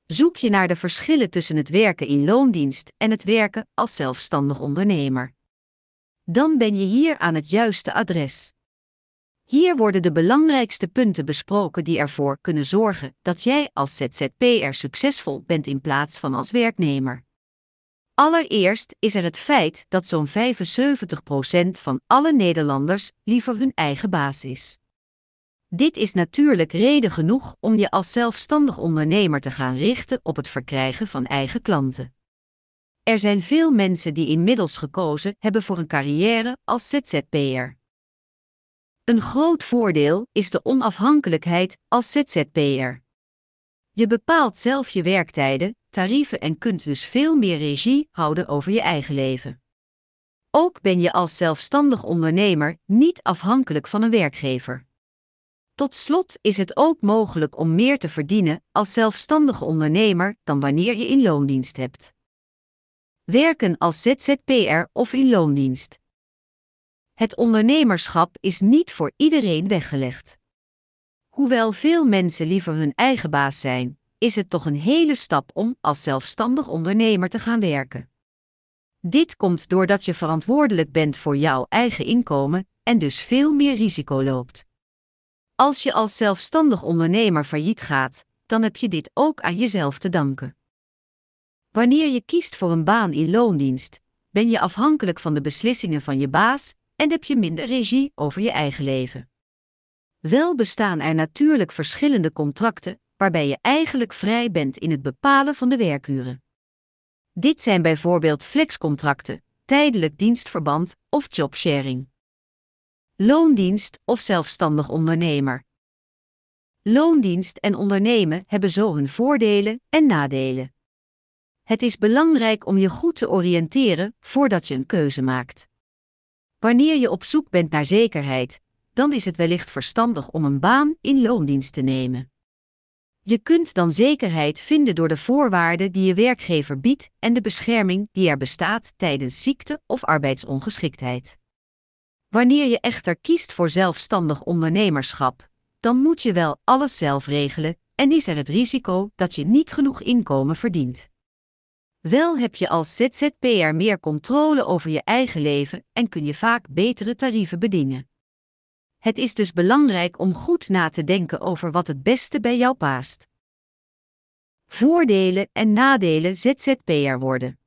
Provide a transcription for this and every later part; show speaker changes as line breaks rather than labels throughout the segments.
Zoek je naar de verschillen tussen het werken in loondienst en het werken als zelfstandig ondernemer? Dan ben je hier aan het juiste adres. Hier worden de belangrijkste punten besproken die ervoor kunnen zorgen dat jij als ZZP'er succesvol bent in plaats van als werknemer. Allereerst is er het feit dat zo'n 75% van alle Nederlanders liever hun eigen baas is. Dit is natuurlijk reden genoeg om je als zelfstandig ondernemer te gaan richten op het verkrijgen van eigen klanten. Er zijn veel mensen die inmiddels gekozen hebben voor een carrière als ZZP'er. Een groot voordeel is de onafhankelijkheid als ZZP'er. Je bepaalt zelf je werktijden, tarieven en kunt dus veel meer regie houden over je eigen leven. Ook ben je als zelfstandig ondernemer niet afhankelijk van een werkgever. Tot slot is het ook mogelijk om meer te verdienen als zelfstandige ondernemer dan wanneer je in loondienst hebt. Werken als ZZP'er of in loondienst. Het ondernemerschap is niet voor iedereen weggelegd. Hoewel veel mensen liever hun eigen baas zijn, is het toch een hele stap om als zelfstandig ondernemer te gaan werken. Dit komt doordat je verantwoordelijk bent voor jouw eigen inkomen en dus veel meer risico loopt. Als je als zelfstandig ondernemer failliet gaat, dan heb je dit ook aan jezelf te danken. Wanneer je kiest voor een baan in loondienst, ben je afhankelijk van de beslissingen van je baas en heb je minder regie over je eigen leven. Wel bestaan er natuurlijk verschillende contracten, waarbij je eigenlijk vrij bent in het bepalen van de werkuren. Dit zijn bijvoorbeeld flexcontracten, tijdelijk dienstverband of jobsharing. Loondienst of zelfstandig ondernemer. Loondienst en ondernemen hebben zo hun voordelen en nadelen. Het is belangrijk om je goed te oriënteren voordat je een keuze maakt. Wanneer je op zoek bent naar zekerheid, dan is het wellicht verstandig om een baan in loondienst te nemen. Je kunt dan zekerheid vinden door de voorwaarden die je werkgever biedt en de bescherming die er bestaat tijdens ziekte of arbeidsongeschiktheid. Wanneer je echter kiest voor zelfstandig ondernemerschap, dan moet je wel alles zelf regelen en is er het risico dat je niet genoeg inkomen verdient. Wel heb je als ZZP'er meer controle over je eigen leven en kun je vaak betere tarieven bedingen. Het is dus belangrijk om goed na te denken over wat het beste bij jou past. Voordelen en nadelen ZZP'er worden.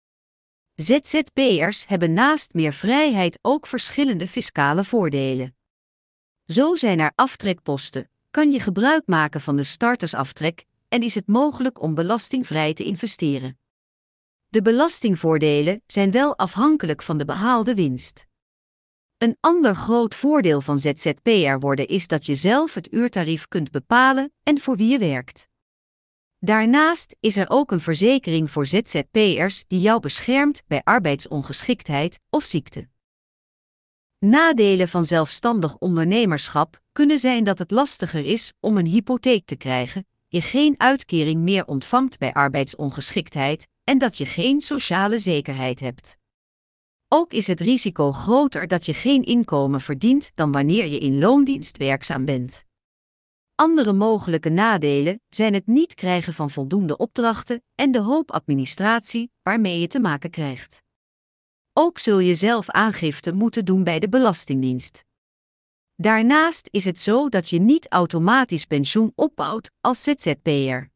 ZZP'ers hebben naast meer vrijheid ook verschillende fiscale voordelen. Zo zijn er aftrekposten, kan je gebruik maken van de startersaftrek en is het mogelijk om belastingvrij te investeren. De belastingvoordelen zijn wel afhankelijk van de behaalde winst. Een ander groot voordeel van ZZP'er worden is dat je zelf het uurtarief kunt bepalen en voor wie je werkt. Daarnaast is er ook een verzekering voor ZZP'ers die jou beschermt bij arbeidsongeschiktheid of ziekte. Nadelen van zelfstandig ondernemerschap kunnen zijn dat het lastiger is om een hypotheek te krijgen, je geen uitkering meer ontvangt bij arbeidsongeschiktheid en dat je geen sociale zekerheid hebt. Ook is het risico groter dat je geen inkomen verdient dan wanneer je in loondienst werkzaam bent. Andere mogelijke nadelen zijn het niet krijgen van voldoende opdrachten en de hoop administratie waarmee je te maken krijgt. Ook zul je zelf aangifte moeten doen bij de Belastingdienst. Daarnaast is het zo dat je niet automatisch pensioen opbouwt als ZZP'er.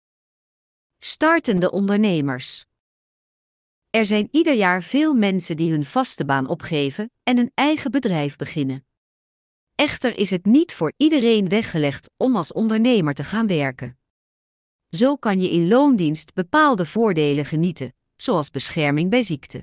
Startende ondernemers. Er zijn ieder jaar veel mensen die hun vaste baan opgeven en een eigen bedrijf beginnen. Echter is het niet voor iedereen weggelegd om als ondernemer te gaan werken. Zo kan je in loondienst bepaalde voordelen genieten, zoals bescherming bij ziekte.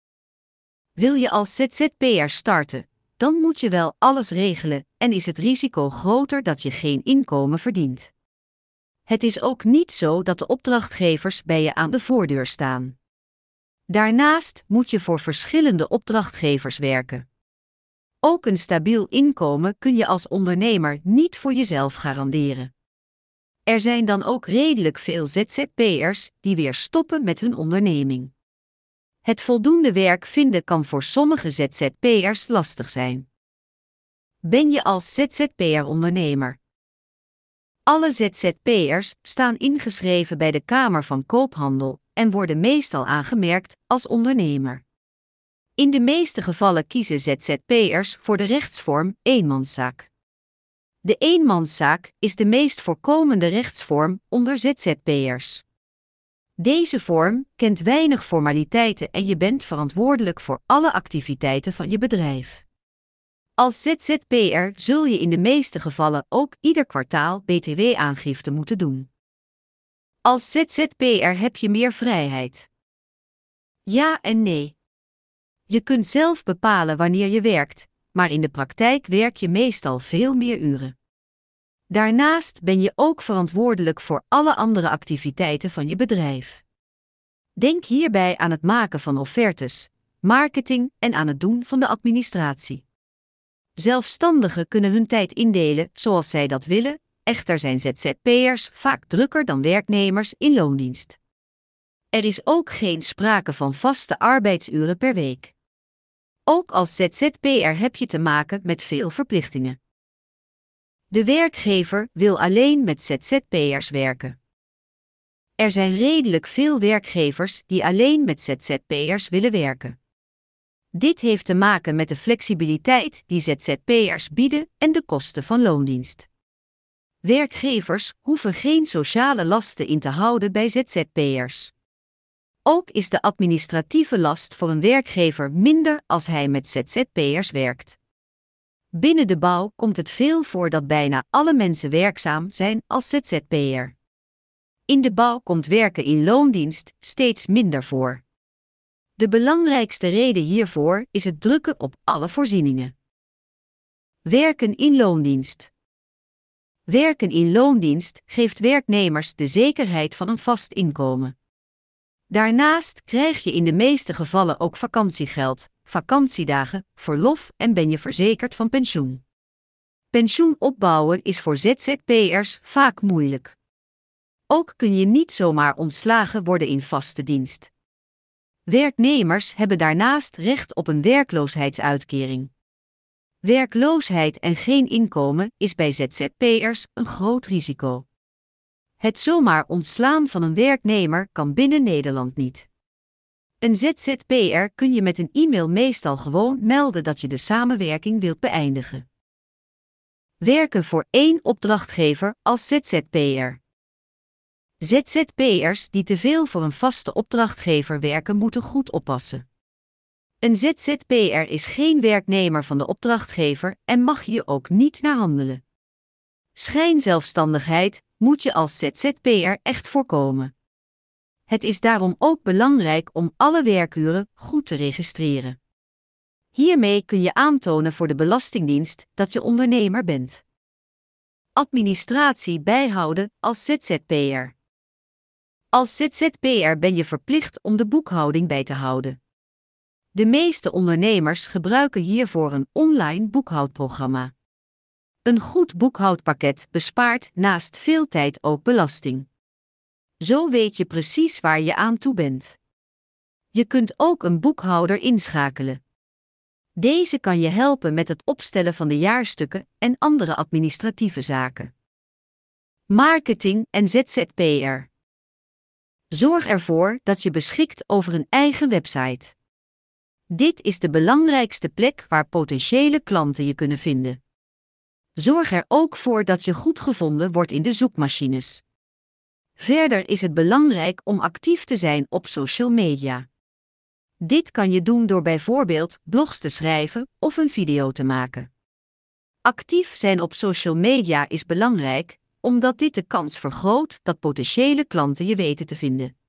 Wil je als ZZP'er starten, dan moet je wel alles regelen en is het risico groter dat je geen inkomen verdient. Het is ook niet zo dat de opdrachtgevers bij je aan de voordeur staan. Daarnaast moet je voor verschillende opdrachtgevers werken. Ook een stabiel inkomen kun je als ondernemer niet voor jezelf garanderen. Er zijn dan ook redelijk veel ZZP'ers die weer stoppen met hun onderneming. Het voldoende werk vinden kan voor sommige ZZP'ers lastig zijn. Ben je als ZZP'er ondernemer? Alle ZZP'ers staan ingeschreven bij de Kamer van Koophandel en worden meestal aangemerkt als ondernemer. In de meeste gevallen kiezen ZZP'ers voor de rechtsvorm eenmanszaak. De eenmanszaak is de meest voorkomende rechtsvorm onder ZZP'ers. Deze vorm kent weinig formaliteiten en je bent verantwoordelijk voor alle activiteiten van je bedrijf. Als ZZP'er zul je in de meeste gevallen ook ieder kwartaal btw-aangifte moeten doen. Als ZZP'er heb je meer vrijheid. Ja en nee. Je kunt zelf bepalen wanneer je werkt, maar in de praktijk werk je meestal veel meer uren. Daarnaast ben je ook verantwoordelijk voor alle andere activiteiten van je bedrijf. Denk hierbij aan het maken van offertes, marketing en aan het doen van de administratie. Zelfstandigen kunnen hun tijd indelen zoals zij dat willen, echter zijn ZZP'ers vaak drukker dan werknemers in loondienst. Er is ook geen sprake van vaste arbeidsuren per week. Ook als ZZP'er heb je te maken met veel verplichtingen. De werkgever wil alleen met ZZP'ers werken. Er zijn redelijk veel werkgevers die alleen met ZZP'ers willen werken. Dit heeft te maken met de flexibiliteit die ZZP'ers bieden en de kosten van loondienst. Werkgevers hoeven geen sociale lasten in te houden bij ZZP'ers. Ook is de administratieve last voor een werkgever minder als hij met ZZP'ers werkt. Binnen de bouw komt het veel voor dat bijna alle mensen werkzaam zijn als ZZP'er. In de bouw komt werken in loondienst steeds minder voor. De belangrijkste reden hiervoor is het drukken op alle voorzieningen. Werken in loondienst. Werken in loondienst geeft werknemers de zekerheid van een vast inkomen. Daarnaast krijg je in de meeste gevallen ook vakantiegeld, vakantiedagen, verlof en ben je verzekerd van pensioen. Pensioen opbouwen is voor ZZP'ers vaak moeilijk. Ook kun je niet zomaar ontslagen worden in vaste dienst. Werknemers hebben daarnaast recht op een werkloosheidsuitkering. Werkloosheid en geen inkomen is bij ZZP'ers een groot risico. Het zomaar ontslaan van een werknemer kan binnen Nederland niet. Een ZZP'er kun je met een e-mail meestal gewoon melden dat je de samenwerking wilt beëindigen. Werken voor één opdrachtgever als ZZP'er. ZZP'ers die te veel voor een vaste opdrachtgever werken moeten goed oppassen. Een ZZP'er is geen werknemer van de opdrachtgever en mag hier ook niet naar handelen. Schijnzelfstandigheid moet je als ZZP'er echt voorkomen. Het is daarom ook belangrijk om alle werkuren goed te registreren. Hiermee kun je aantonen voor de Belastingdienst dat je ondernemer bent. Administratie bijhouden als ZZP'er. Als ZZP'er ben je verplicht om de boekhouding bij te houden. De meeste ondernemers gebruiken hiervoor een online boekhoudprogramma. Een goed boekhoudpakket bespaart naast veel tijd ook belasting. Zo weet je precies waar je aan toe bent. Je kunt ook een boekhouder inschakelen. Deze kan je helpen met het opstellen van de jaarstukken en andere administratieve zaken. Marketing en ZZP'er. Zorg ervoor dat je beschikt over een eigen website. Dit is de belangrijkste plek waar potentiële klanten je kunnen vinden. Zorg er ook voor dat je goed gevonden wordt in de zoekmachines. Verder is het belangrijk om actief te zijn op social media. Dit kan je doen door bijvoorbeeld blogs te schrijven of een video te maken. Actief zijn op social media is belangrijk, omdat dit de kans vergroot dat potentiële klanten je weten te vinden.